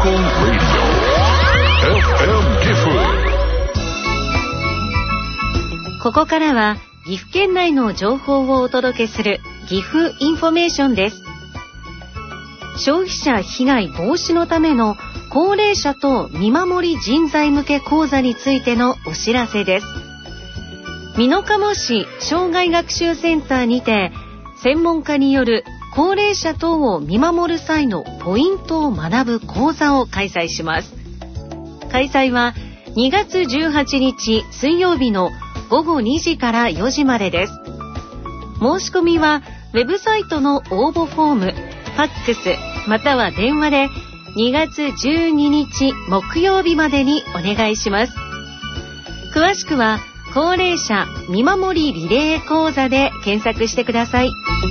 ここからは岐阜県内の情報をお届けする岐阜インフォメーションです。消費者被害防止のための高齢者等見守り人材向け講座についてのお知らせです。美濃加茂市障害学習センターにて専門家による高齢者等を見守る際のポイントを学ぶ講座を開催します。開催は2月18日水曜日の午後2時から4時までです。申し込みはウェブサイトの応募フォーム、ファックスまたは電話で2月12日木曜日までにお願いします。詳しくは高齢者見守りリレー講座で検索してください。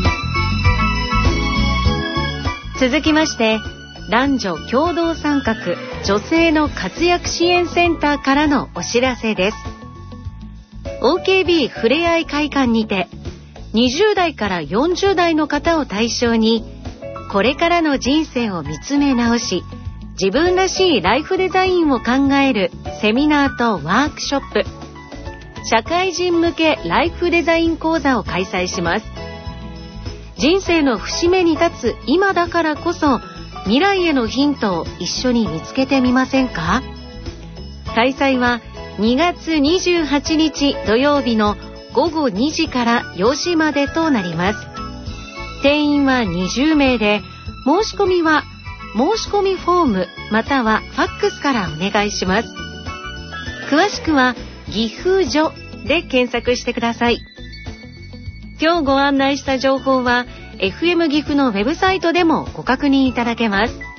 続きまして男女共同参画女性の活躍支援センターからのお知らせです。 OKB ふれあい会館にて20代から40代の方を対象にこれからの人生を見つめ直し自分らしいライフデザインを考えるセミナーとワークショップ、社会人向けライフデザイン講座を開催します。人生の節目に立つ今だからこそ未来へのヒントを一緒に見つけてみませんか？開催は2月28日土曜日の午後2時から4時までとなります。定員は20名で申し込みは申し込みフォームまたはファックスからお願いします。詳しくは岐阜所で検索してください。今日ご案内した情報は FM 岐阜のウェブサイトでもご確認いただけます。